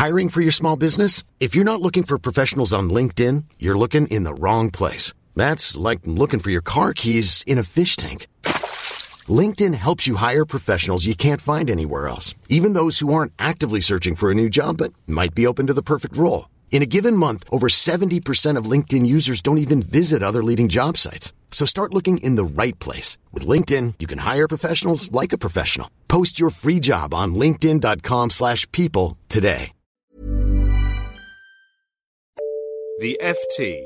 Hiring for your small business? If you're not looking for professionals on LinkedIn, you're looking in the wrong place. That's like looking for your car keys in a fish tank. LinkedIn helps you hire professionals you can't find anywhere else, even those who aren't actively searching for a new job but might be open to the perfect role. In a given month, over 70% of LinkedIn users don't even visit other leading job sites. So start looking in the right place. With LinkedIn, you can hire professionals like a professional. Post your free job on linkedin.com/people today. The FT.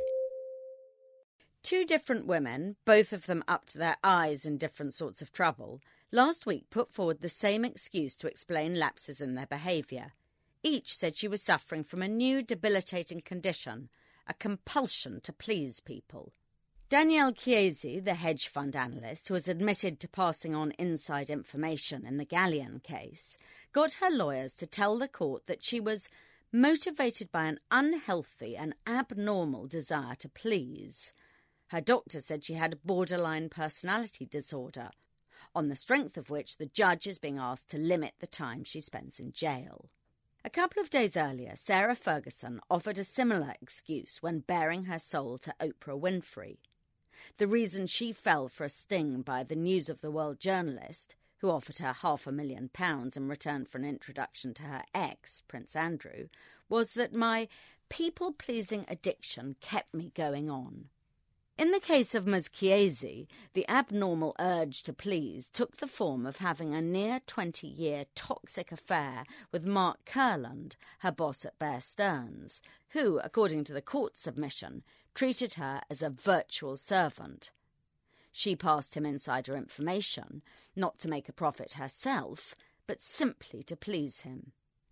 Two different women, both of them up to their eyes in different sorts of trouble, last week put forward the same excuse to explain lapses in their behaviour. Each said she was suffering from a new debilitating condition, a compulsion to please people. Danielle Chiesi, the hedge fund analyst who has admitted to passing on inside information in the Galleon case, got her lawyers to tell the court that she was motivated by an unhealthy and abnormal desire to please. Her doctor said she had borderline personality disorder, on the strength of which the judge is being asked to limit the time she spends in jail. A couple of days earlier, Sarah Ferguson offered a similar excuse when baring her soul to Oprah Winfrey. The reason she fell for a sting by the News of the World journalist, who offered her £500,000 in return for an introduction to her ex, Prince Andrew, was that my people-pleasing addiction kept me going on. In the case of Ms. Chiesi, the abnormal urge to please took the form of having a near 20-year toxic affair with Mark Kurland, her boss at Bear Stearns, who, according to the court submission, treated her as a virtual servant. She passed him insider information, not to make a profit herself, but simply to please him.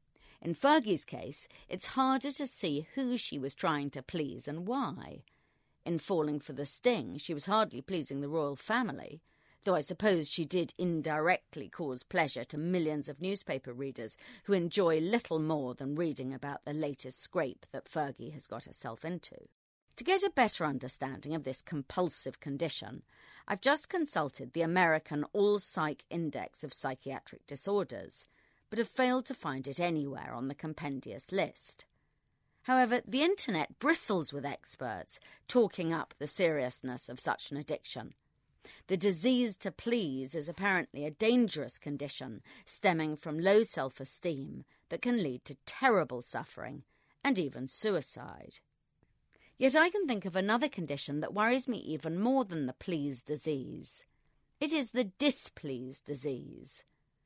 In Fergie's case, it's harder to see who she was trying to please and why. In falling for the sting, she was hardly pleasing the royal family, though I suppose she did indirectly cause pleasure to millions of newspaper readers who enjoy little more than reading about the latest scrape that Fergie has got herself into. To get a better understanding of this compulsive condition, I've just consulted the American All-Psych Index of Psychiatric Disorders, but have failed to find it anywhere on the compendious list. However, the internet bristles with experts talking up the seriousness of such an addiction. The disease to please is apparently a dangerous condition stemming from low self-esteem that can lead to terrible suffering and even suicide. Yet I can think of another condition that worries me even more than the please disease. It is the displease disease.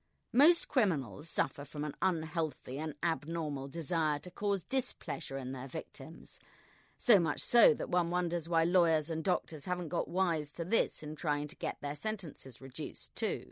Most criminals suffer from an unhealthy and abnormal desire to cause displeasure in their victims, so much so that one wonders why lawyers and doctors haven't got wise to this in trying to get their sentences reduced too.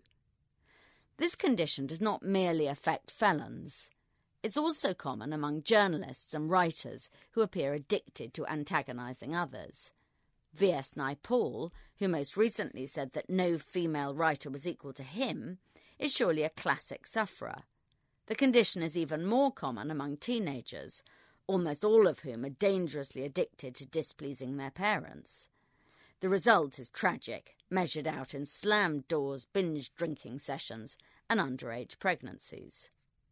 This condition does not merely affect felons. It's also common among journalists and writers who appear addicted to antagonising others. V.S. Naipaul, who most recently said that no female writer was equal to him, is surely a classic sufferer. The condition is even more common among teenagers, almost all of whom are dangerously addicted to displeasing their parents. The result is tragic, measured out in slammed doors, binge drinking sessions and underage pregnancies.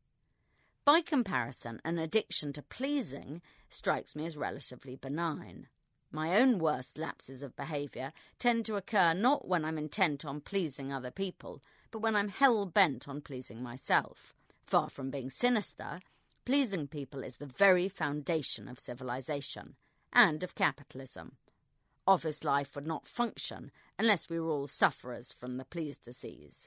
By comparison, an addiction to pleasing strikes me as relatively benign. My own worst lapses of behaviour tend to occur not when I'm intent on pleasing other people, but when I'm hell-bent on pleasing myself. Far from being sinister, pleasing people is the very foundation of civilization and of capitalism. Office life would not function unless we were all sufferers from the please disease.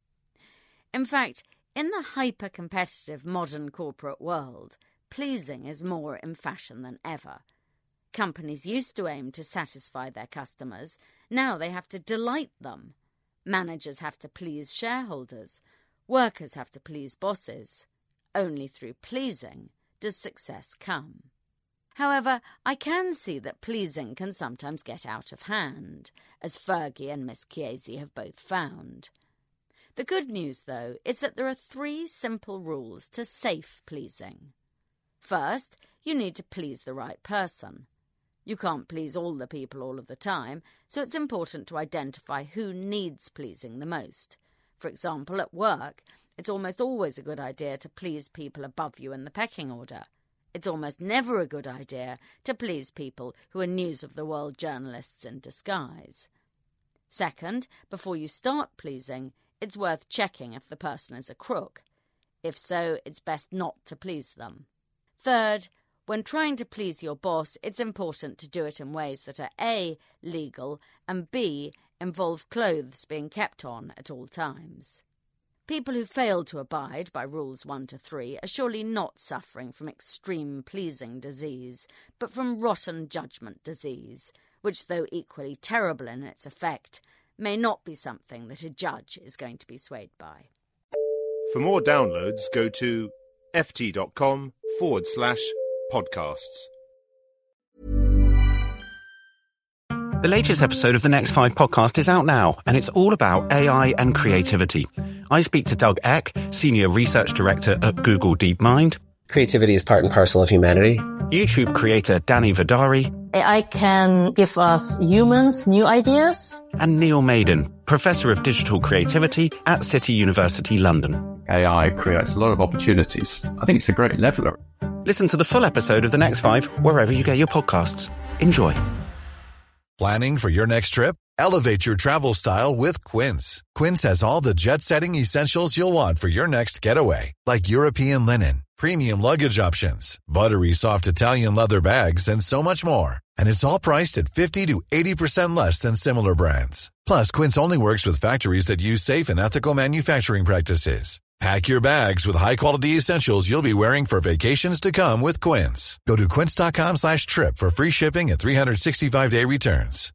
In fact, in the hyper-competitive modern corporate world, pleasing is more in fashion than ever. Companies used to aim to satisfy their customers. Now they have to delight them. Managers have to please shareholders. Workers have to please bosses. Only through pleasing does success come. However, I can see that pleasing can sometimes get out of hand, as Fergie and Miss Chiesi have both found. The good news, though, is that there are 3 simple rules to safe pleasing. First, you need to please the right person. You can't please all the people all of the time, so it's important to identify who needs pleasing the most. For example, at work, It's almost always a good idea to please people above you in the pecking order. It's almost never a good idea to please people who are news of the world journalists in disguise. Second, before you start pleasing, it's worth checking if the person is a crook. If so, it's best not to please them. Third, when trying to please your boss, it's important to do it in ways that are A, legal, and B, involve clothes being kept on at all times. People who fail to abide by rules 1 to 3 are surely not suffering from extreme pleasing disease, but from rotten judgment disease, which, though equally terrible in its effect, may not be something that a judge is going to be swayed by. For more downloads, go to ft.com/podcasts. The latest episode of the Next 5 podcast is out now, and it's all about AI and creativity. I speak to Doug Eck, Senior Research Director at Google DeepMind. Creativity is part and parcel of humanity. YouTube creator Danny Vidari. AI can give us humans new ideas. And Neil Maiden, Professor of Digital Creativity at City University London. AI creates a lot of opportunities. I think it's a great leveler. Listen to the full episode of The Next 5 wherever you get your podcasts. Enjoy. Planning for your next trip? Elevate your travel style with Quince. Quince has all the jet-setting essentials you'll want for your next getaway, like European linen, premium luggage options, buttery soft Italian leather bags, and so much more. And it's all priced at 50 to 80% less than similar brands. Plus, Quince only works with factories that use safe and ethical manufacturing practices. Pack your bags with high-quality essentials you'll be wearing for vacations to come with Quince. Go to quince.com/trip for free shipping and 365-day returns.